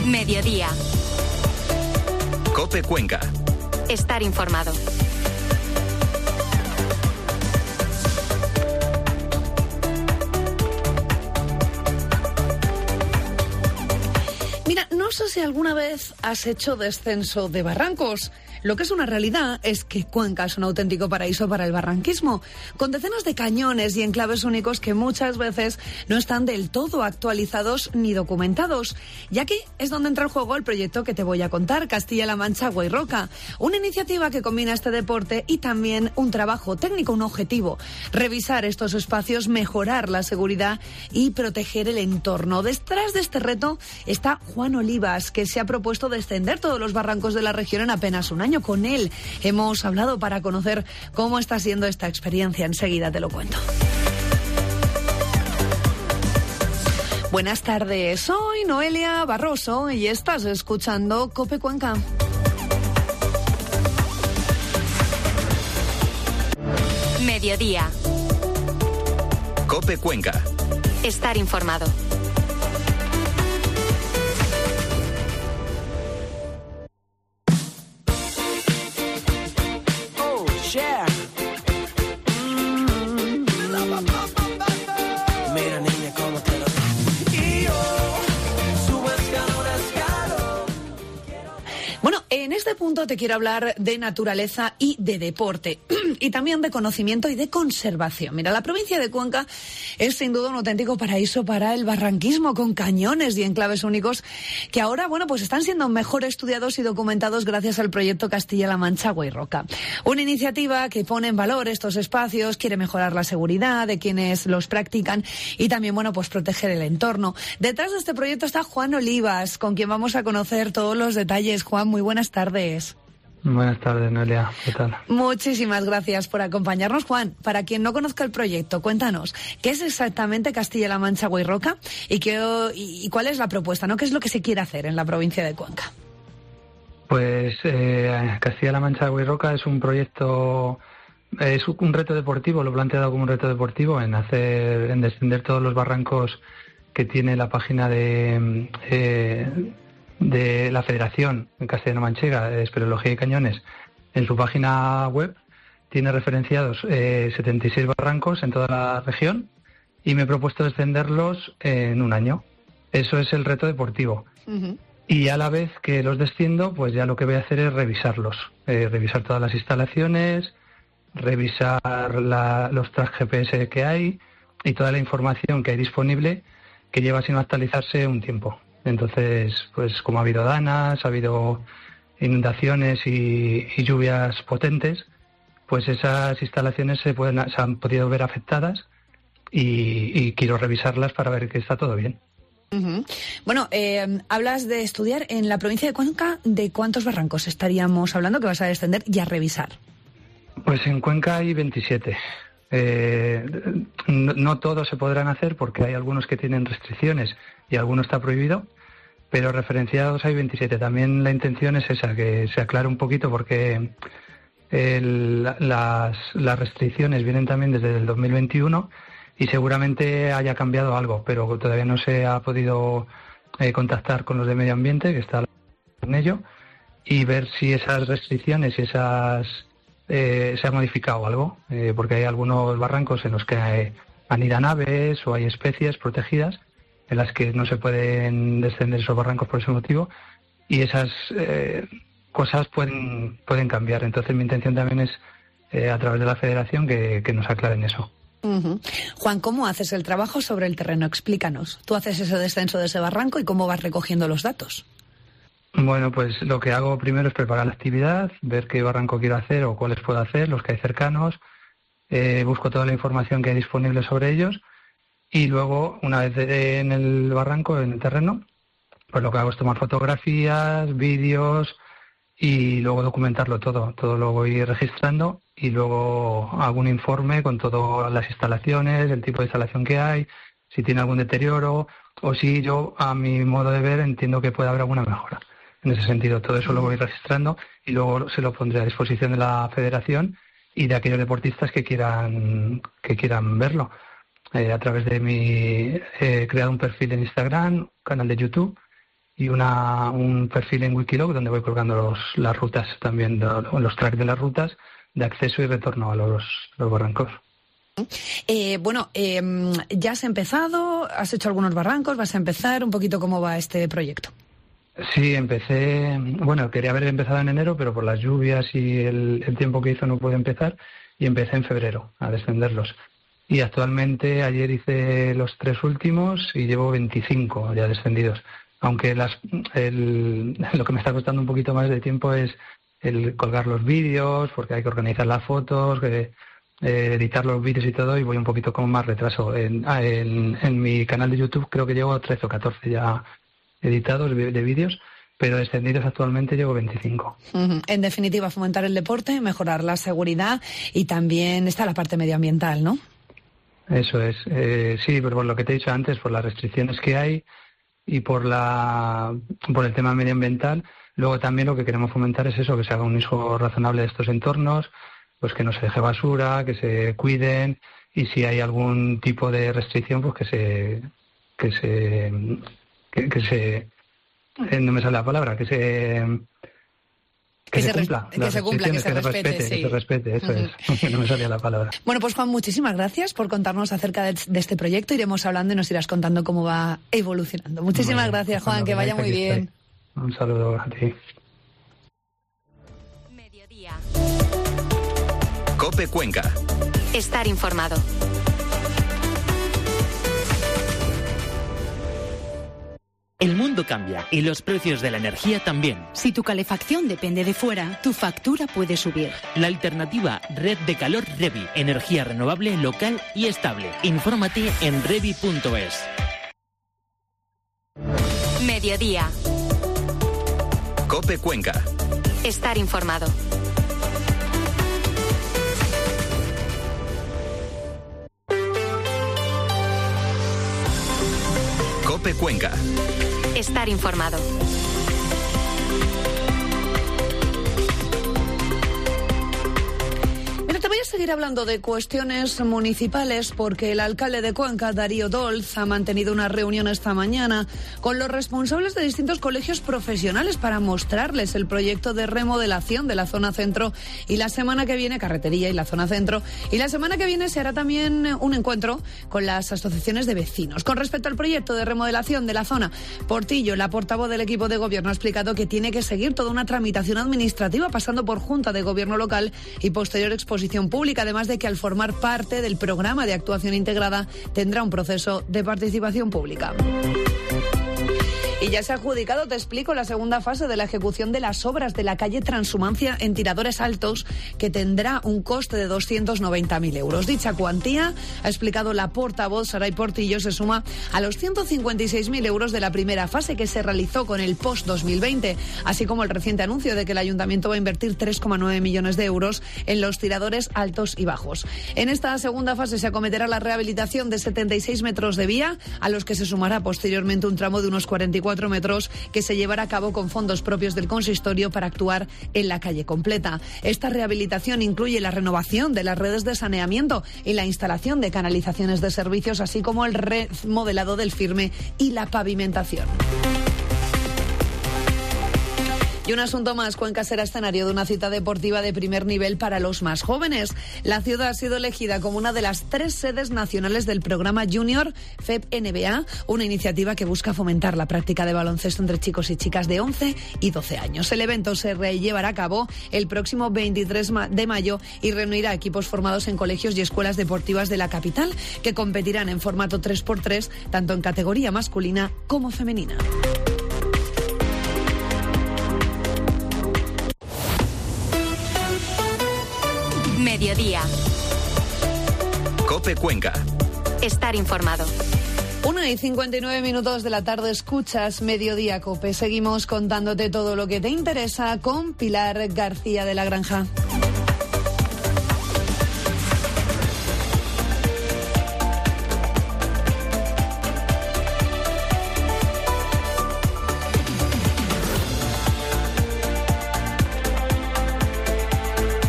Mediodía. COPE Cuenca. Estar informado. Mira, no sé si alguna vez has hecho descenso de barrancos. Lo que es una realidad es que Cuenca es un auténtico paraíso para el barranquismo, con decenas de cañones y enclaves únicos que muchas veces no están del todo actualizados ni documentados. Y aquí es donde entra en juego el proyecto que te voy a contar, Castilla-La Mancha Agua y Roca, una iniciativa que combina este deporte y también un trabajo técnico, un objetivo: revisar estos espacios, mejorar la seguridad y proteger el entorno. Detrás de este reto está Juan Olivas, que se ha propuesto descender todos los barrancos de la región en apenas un año. Con él hemos hablado para conocer cómo está siendo esta experiencia. Enseguida te lo cuento. Buenas tardes, soy Noelia Barroso y estás escuchando COPE Cuenca. Mediodía. COPE Cuenca. Estar informado. Mira, niña, cómo te lo digo. Y yo subo escalón a escalón. Bueno, en este punto te quiero hablar de naturaleza y de deporte, y también de conocimiento y de conservación. Mira, la provincia de Cuenca es sin duda un auténtico paraíso para el barranquismo, con cañones y enclaves únicos que ahora, bueno, pues están siendo mejor estudiados y documentados gracias al proyecto Castilla-La Mancha Agua y Roca. Una iniciativa que pone en valor estos espacios, quiere mejorar la seguridad de quienes los practican y también, bueno, pues proteger el entorno. Detrás de este proyecto está Juan Olivas, con quien vamos a conocer todos los detalles. Juan, muy buenas tardes. Buenas tardes, Noelia. ¿Qué tal? Muchísimas gracias por acompañarnos, Juan. Para quien no conozca el proyecto, cuéntanos, ¿qué es exactamente Castilla-La Mancha Agua y Roca y cuál es la propuesta, ¿no? ¿Qué es lo que se quiere hacer en la provincia de Cuenca? Pues Castilla-La Mancha Agua y Roca es un proyecto, es un reto deportivo, lo he planteado como un reto deportivo, en descender todos los barrancos que tiene la página de la Federación Castellano-Manchega de Espeleología y Cañones. En su página web tiene referenciados 76 barrancos en toda la región y me he propuesto descenderlos en un año. Eso es el reto deportivo. Uh-huh. Y a la vez que los desciendo, pues ya lo que voy a hacer es revisarlos, revisar todas las instalaciones, revisar los tracks GPS que hay y toda la información que hay disponible, que lleva sin actualizarse un tiempo. Entonces, pues como ha habido danas, ha habido inundaciones y lluvias potentes, pues esas instalaciones se han podido ver afectadas y quiero revisarlas para ver que está todo bien. Uh-huh. Bueno, hablas de estudiar en la provincia de Cuenca. ¿De cuántos barrancos estaríamos hablando que vas a descender y a revisar? Pues en Cuenca hay 27. No todos se podrán hacer porque hay algunos que tienen restricciones y alguno está prohibido, pero referenciados hay 27. También la intención es esa, que se aclare un poquito porque las restricciones vienen también desde el 2021 y seguramente haya cambiado algo, pero todavía no se ha podido contactar con los de medio ambiente, que está en ello, y ver si esas restricciones y se ha modificado algo, porque hay algunos barrancos en los que anidan aves o hay especies protegidas en las que no se pueden descender esos barrancos por ese motivo, y esas cosas pueden cambiar. Entonces mi intención también es, a través de la Federación, que nos aclaren eso. Uh-huh. Juan, ¿cómo haces el trabajo sobre el terreno? Explícanos. Tú haces ese descenso de ese barranco y cómo vas recogiendo los datos. Bueno, pues lo que hago primero es preparar la actividad, ver qué barranco quiero hacer o cuáles puedo hacer, los que hay cercanos, busco toda la información que hay disponible sobre ellos y luego, una vez en el barranco, en el terreno, pues lo que hago es tomar fotografías, vídeos y luego documentarlo todo. Todo lo voy registrando y luego hago un informe con todas las instalaciones, el tipo de instalación que hay, si tiene algún deterioro o si yo, a mi modo de ver, entiendo que puede haber alguna mejora. En ese sentido, todo eso lo voy registrando y luego se lo pondré a disposición de la Federación y de aquellos deportistas que quieran verlo. A través de he creado un perfil en Instagram, un canal de YouTube y un perfil en Wikiloc donde voy colgando las rutas también, los tracks de las rutas de acceso y retorno a los barrancos. ¿Ya has empezado? ¿Has hecho algunos barrancos? ¿Vas a empezar? Un poquito cómo va este proyecto. Sí, quería haber empezado en enero, pero por las lluvias y el tiempo que hizo no pude empezar, y empecé en febrero a descenderlos. Y actualmente ayer hice los 3 últimos y llevo 25 ya descendidos. Aunque lo que me está costando un poquito más de tiempo es el colgar los vídeos, porque hay que organizar las fotos, editar los vídeos y todo, y voy un poquito con más retraso. En mi canal de YouTube creo que llevo 13 o 14 ya editados de vídeos, pero descendidos actualmente llevo 25. En definitiva, fomentar el deporte, mejorar la seguridad y también está la parte medioambiental, ¿no? Eso es. Sí, pero por lo que te he dicho antes, por las restricciones que hay y por el tema medioambiental. Luego también lo que queremos fomentar es eso, que se haga un uso razonable de estos entornos, pues que no se deje basura, que se cuiden, y si hay algún tipo de restricción, pues que se no me sale la palabra, que se respete, eso es, que no me salía la palabra. Bueno, pues Juan, muchísimas gracias por contarnos acerca de este proyecto. Iremos hablando y nos irás contando cómo va evolucionando. Muchísimas gracias, Juan, que vaya muy bien. Un saludo a ti. Mediodía. COPE Cuenca. Estar informado. El mundo cambia y los precios de la energía también. Si tu calefacción depende de fuera, tu factura puede subir. La alternativa Red de Calor Revi. Energía renovable, local y estable. Infórmate en revi.es. Mediodía. COPE Cuenca. Estar informado. COPE Cuenca. Estar informado. Te voy a seguir hablando de cuestiones municipales porque el alcalde de Cuenca, Darío Dolz, ha mantenido una reunión esta mañana con los responsables de distintos colegios profesionales para mostrarles el proyecto de remodelación de la zona centro, y la semana que viene, carretería y la zona centro, y la semana que viene se hará también un encuentro con las asociaciones de vecinos. Con respecto al proyecto de remodelación de la zona, Portillo, la portavoz del equipo de gobierno, ha explicado que tiene que seguir toda una tramitación administrativa pasando por Junta de Gobierno local y posterior exposición pública, además de que al formar parte del programa de actuación integrada tendrá un proceso de participación pública. Y ya se ha adjudicado, te explico, la segunda fase de la ejecución de las obras de la calle Transhumancia en Tiradores Altos, que tendrá un coste de 290.000 euros. Dicha cuantía, ha explicado la portavoz Saray Portillo, se suma a los 156.000 euros de la primera fase que se realizó con el post-2020, así como el reciente anuncio de que el Ayuntamiento va a invertir 3,9 millones de euros en los tiradores altos y bajos. En esta segunda fase se acometerá la rehabilitación de 76 metros de vía, a los que se sumará posteriormente un tramo de unos 44 metros que se llevará a cabo con fondos propios del consistorio para actuar en la calle completa. Esta rehabilitación incluye la renovación de las redes de saneamiento y la instalación de canalizaciones de servicios, así como el remodelado del firme y la pavimentación. Y un asunto más, Cuenca será escenario de una cita deportiva de primer nivel para los más jóvenes. La ciudad ha sido elegida como una de las 3 sedes nacionales del programa Junior FEP NBA, una iniciativa que busca fomentar la práctica de baloncesto entre chicos y chicas de 11 y 12 años. El evento se llevará a cabo el próximo 23 de mayo y reunirá equipos formados en colegios y escuelas deportivas de la capital, que competirán en formato 3x3, tanto en categoría masculina como femenina. Mediodía. COPE Cuenca. Estar informado. 1:59 de la tarde, escuchas Mediodía COPE. Seguimos contándote todo lo que te interesa con Pilar García de la Granja.